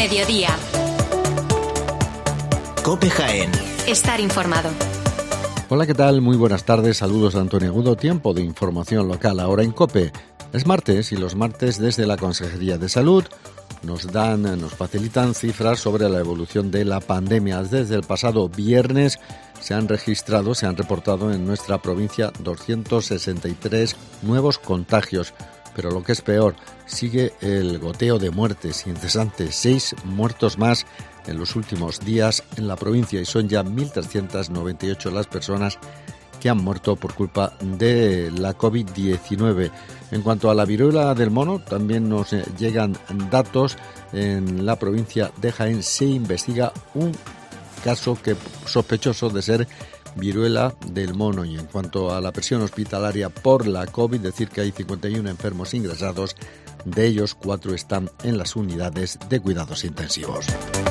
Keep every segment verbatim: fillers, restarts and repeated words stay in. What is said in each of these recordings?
Mediodía. COPE Jaén. Estar informado. Hola, ¿qué tal? Muy buenas tardes. Saludos de Antonio Agudo. Tiempo de información local ahora en COPE. Es martes y los martes desde la Consejería de Salud nos dan, nos facilitan cifras sobre la evolución de la pandemia. Desde el pasado viernes se han registrado, se han reportado en nuestra provincia doscientos sesenta y tres nuevos contagios. Pero lo que es peor, sigue el goteo de muertes incesante. Seis muertos más en los últimos días en la provincia y son ya mil trescientas noventa y ocho las personas que han muerto por culpa de la covid diecinueve. En cuanto a la viruela del mono, también nos llegan datos. En la provincia de Jaén se investiga un caso que sospechoso de ser viruela del mono. Y en cuanto a la presión hospitalaria por la COVID, decir que hay cincuenta y uno enfermos ingresados, de ellos cuatro están en las unidades de cuidados intensivos.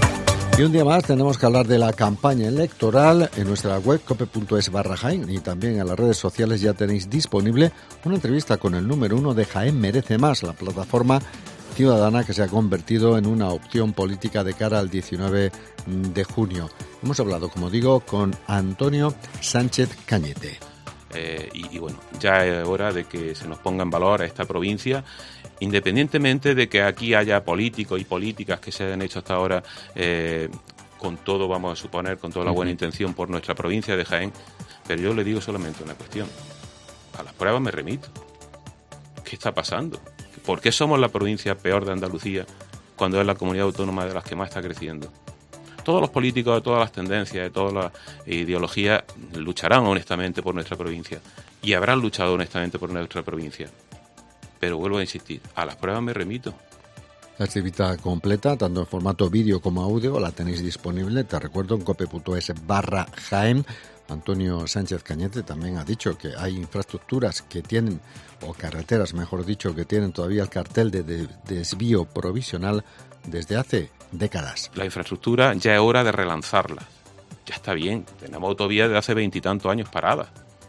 Y un día más tenemos que hablar de la campaña electoral. En nuestra web cope punto es barra Jaén y también en las redes sociales ya tenéis disponible una entrevista con el número uno de Jaén Merece Más, la plataforma ciudadana que se ha convertido en una opción política de cara al diecinueve de junio. Hemos hablado, como digo, con Antonio Sánchez Cañete. Eh, y, y bueno, ya es hora de que se nos ponga en valor a esta provincia, independientemente de que aquí haya políticos y políticas que se hayan hecho hasta ahora eh, con todo, vamos a suponer, con toda la buena intención por nuestra provincia de Jaén, pero yo le digo solamente una cuestión. A las pruebas me remito. ¿Qué está pasando? ¿Por qué somos la provincia peor de Andalucía cuando es la comunidad autónoma de las que más está creciendo? Todos los políticos de todas las tendencias, de todas las ideologías, lucharán honestamente por nuestra provincia y habrán luchado honestamente por nuestra provincia. Pero vuelvo a insistir, a las pruebas me remito. La entrevista completa, tanto en formato vídeo como audio, la tenéis disponible, te recuerdo, en cope punto es barra Jaén. Antonio Sánchez Cañete también ha dicho que hay infraestructuras que tienen, o carreteras, mejor dicho, que tienen todavía el cartel de, de, de desvío provisional desde hace décadas. La infraestructura ya es hora de relanzarla. Ya está bien, tenemos autovías de hace veintitantos años paradas.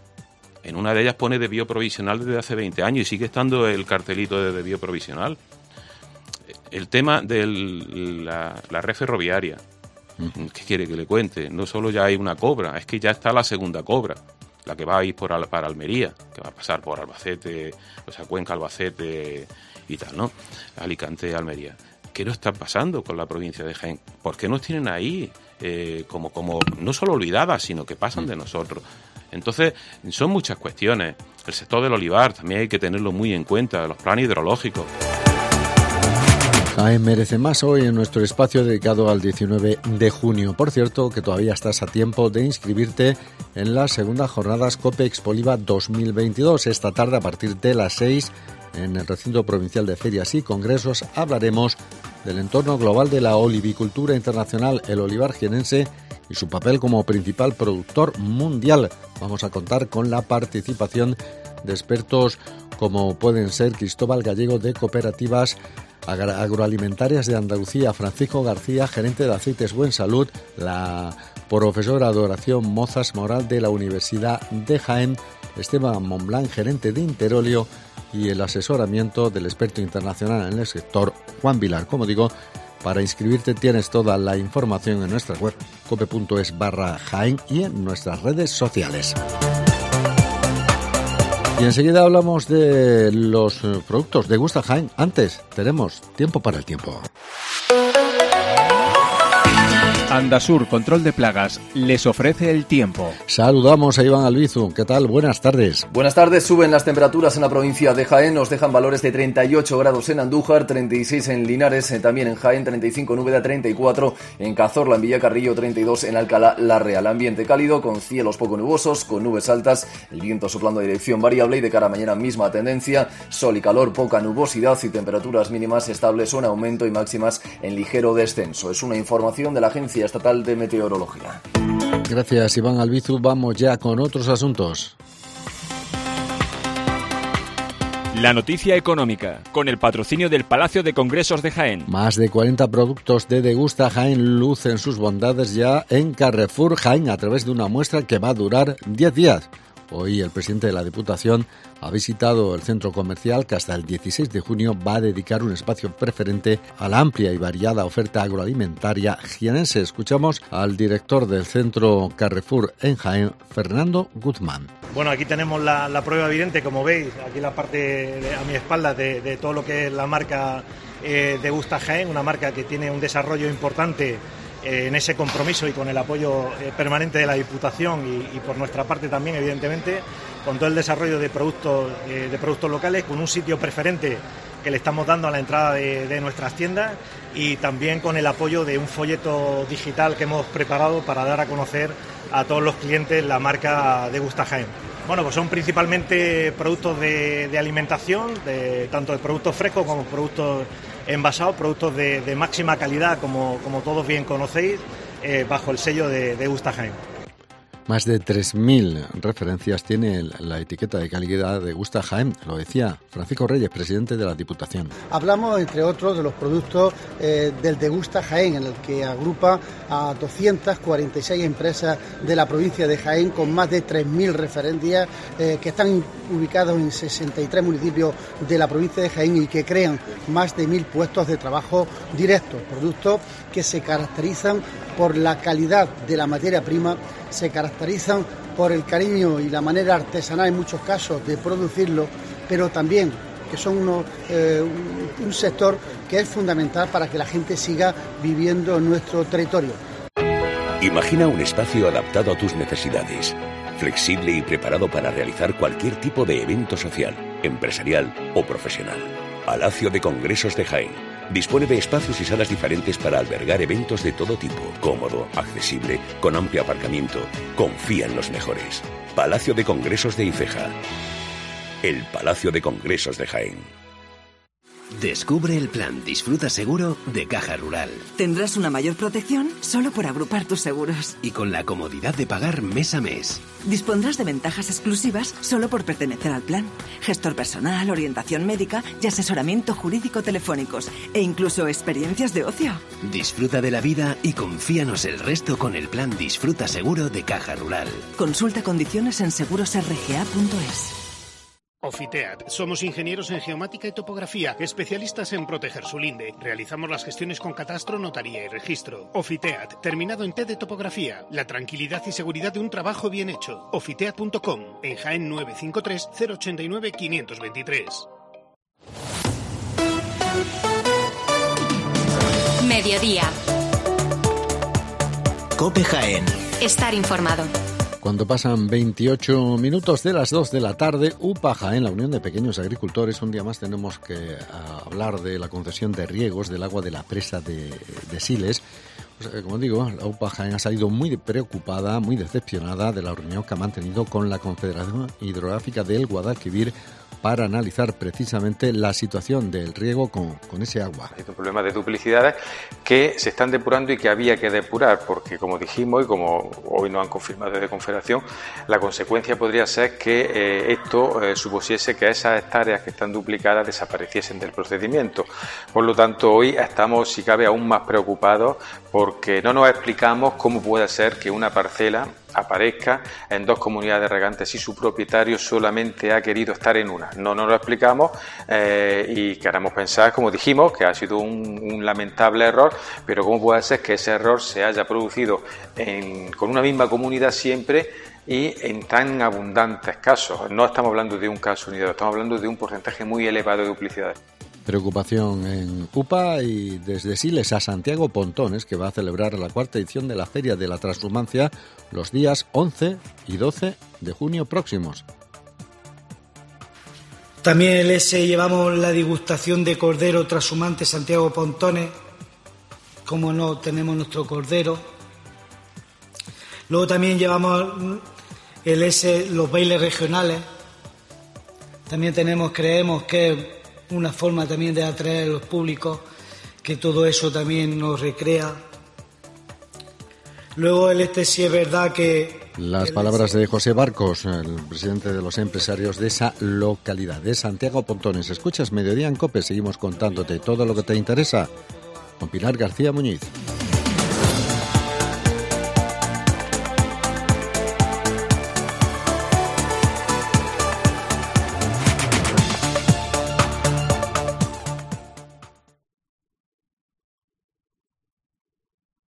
En una de ellas pone desvío provisional desde hace veinte años y sigue estando el cartelito de desvío provisional. El tema de la, la red ferroviaria, ¿qué quiere que le cuente? No solo ya hay una cobra, es que ya está la segunda cobra, la que va a ir por Al, para Almería, que va a pasar por Albacete, o sea, Cuenca, Albacete y tal, ¿no? Alicante, Almería. ¿Qué no está pasando con la provincia de Jaén? ¿Por qué nos tienen ahí eh, como, como no solo olvidadas, sino que pasan de nosotros? Entonces, son muchas cuestiones. El sector del olivar también hay que tenerlo muy en cuenta, los planes hidrológicos. Jaén Merece Más hoy en nuestro espacio dedicado al diecinueve de junio. Por cierto, que todavía estás a tiempo de inscribirte en las segundas jornadas COPE Expoliva dos mil veintidós. Esta tarde, a partir de las seis, en el recinto provincial de ferias y congresos, hablaremos del entorno global de la olivicultura internacional, el olivar jienense y su papel como principal productor mundial. Vamos a contar con la participación de expertos como pueden ser Cristóbal Gallego de Cooperativas Agroalimentarias de Andalucía, Francisco García, gerente de Aceites Buen Salud, la profesora Adoración Mozas Moral de la Universidad de Jaén, Esteban Monblanc, gerente de Interolio, y el asesoramiento del experto internacional en el sector, Juan Vilar. Como digo, para inscribirte tienes toda la información en nuestra web cope punto es barra Jaén y en nuestras redes sociales. Y enseguida hablamos de los productos de Gusta Jaén. Antes, tenemos tiempo para el tiempo. Andasur Control de Plagas les ofrece el tiempo. Saludamos a Iván Albizu. ¿Qué tal? Buenas tardes. Buenas tardes. Suben las temperaturas en la provincia de Jaén. Nos dejan valores de treinta y ocho grados en Andújar, treinta y seis en Linares, también en Jaén, treinta y cinco en Úbeda, treinta y cuatro en Cazorla, en Villacarrillo, treinta y dos en Alcalá la Real. Ambiente cálido, con cielos poco nubosos, con nubes altas, el viento soplando a dirección variable y de cara a mañana misma tendencia, sol y calor, poca nubosidad y temperaturas mínimas estables o en aumento y máximas en ligero descenso. Es una información de la Agencia Estatal de Meteorología. Gracias, Iván Albizu. Vamos ya con otros asuntos. La noticia económica, con el patrocinio del Palacio de Congresos de Jaén. Más de cuarenta productos de Degusta Jaén lucen sus bondades ya en Carrefour Jaén a través de una muestra que va a durar diez días. Hoy el presidente de la Diputación ha visitado el centro comercial que hasta el dieciséis de junio va a dedicar un espacio preferente a la amplia y variada oferta agroalimentaria jienense. Escuchamos al director del centro Carrefour en Jaén, Fernando Guzmán. Bueno, aquí tenemos la, la prueba evidente, como veis, aquí la parte de, a mi espalda de, de todo lo que es la marca eh, Degusta Jaén, una marca que tiene un desarrollo importante eh, en ese compromiso y con el apoyo eh, permanente de la Diputación y, y por nuestra parte también, evidentemente, con todo el desarrollo de productos, eh, de productos locales, con un sitio preferente que le estamos dando a la entrada de, de nuestras tiendas y también con el apoyo de un folleto digital que hemos preparado para dar a conocer a todos los clientes la marca Degusta Jaén. Bueno, pues son principalmente productos de, de alimentación, de, tanto de productos frescos como productos envasados, productos de, de máxima calidad, como, como todos bien conocéis, eh, bajo el sello de Degusta Jaén. Más de tres mil referencias tiene la etiqueta de calidad de Degusta Jaén, lo decía Francisco Reyes, presidente de la Diputación. Hablamos, entre otros, de los productos eh, del Degusta Jaén, en el que agrupa a doscientas cuarenta y seis empresas de la provincia de Jaén, con más de tres mil referencias eh, que están ubicados en sesenta y tres municipios de la provincia de Jaén y que crean más de mil puestos de trabajo directos. Productos que se caracterizan por la calidad de la materia prima, se caracterizan por el cariño y la manera artesanal en muchos casos de producirlo, pero también que son uno, eh, un, un sector que es fundamental para que la gente siga viviendo en nuestro territorio. Imagina un espacio adaptado a tus necesidades, flexible y preparado para realizar cualquier tipo de evento social, empresarial o profesional. Palacio de Congresos de Jaén. Dispone de espacios y salas diferentes para albergar eventos de todo tipo, cómodo, accesible, con amplio aparcamiento. Confía en los mejores. Palacio de Congresos de Ifeja. El Palacio de Congresos de Jaén. Descubre el plan Disfruta Seguro de Caja Rural. Tendrás una mayor protección solo por agrupar tus seguros. Y con la comodidad de pagar mes a mes. Dispondrás de ventajas exclusivas solo por pertenecer al plan. Gestor personal, orientación médica y asesoramiento jurídico telefónicos. E incluso experiencias de ocio. Disfruta de la vida y confíanos el resto con el plan Disfruta Seguro de Caja Rural. Consulta condiciones en seguros r g a punto es. Ofiteat. Somos ingenieros en geomática y topografía, especialistas en proteger su linde. Realizamos las gestiones con catastro, notaría y registro. Ofiteat, terminado en T de topografía. La tranquilidad y seguridad de un trabajo bien hecho. Ofiteat punto com, en Jaén nueve cinco tres, cero ocho nueve, cinco dos tres. Mediodía. COPE Jaén. Estar informado. Cuando pasan veintiocho minutos de las dos de la tarde, UPA Jaén, la Unión de Pequeños Agricultores, un día más tenemos que uh, hablar de la concesión de riegos del agua de la presa de, de Siles. Pues, eh, como digo, la UPA Jaén ha salido muy preocupada, muy decepcionada de la reunión que ha mantenido con la Confederación Hidrográfica del Guadalquivir para analizar precisamente la situación del riego con, con ese agua. Hay un problema de duplicidades que se están depurando y que había que depurar, porque como dijimos y como hoy nos han confirmado desde Confederación, la consecuencia podría ser que eh, esto eh, supusiese que esas hectáreas que están duplicadas desapareciesen del procedimiento. Por lo tanto, hoy estamos, si cabe, aún más preocupados porque no nos explicamos cómo puede ser que una parcela aparezca en dos comunidades regantes si su propietario solamente ha querido estar en una. No nos lo explicamos eh, y queremos pensar, como dijimos, que ha sido un, un lamentable error, pero cómo puede ser que ese error se haya producido en, con una misma comunidad siempre y en tan abundantes casos. No estamos hablando de un caso ni de otro, estamos hablando de un porcentaje muy elevado de duplicidades. Preocupación en UPA y desde Siles a Santiago Pontones, que va a celebrar la cuarta edición de la Feria de la Transhumancia los días once y doce de junio próximos. También el S llevamos la degustación de cordero trashumante Santiago Pontones, como no tenemos nuestro cordero. Luego también llevamos el S los bailes regionales. También tenemos, creemos que una forma también de atraer a los públicos, que todo eso también nos recrea. Luego el este sí es verdad que... Las palabras de José Barcos, el presidente de los empresarios de esa localidad, de Santiago Pontones. Escuchas Mediodía en COPE, seguimos contándote todo lo que te interesa con Pilar García Muñiz.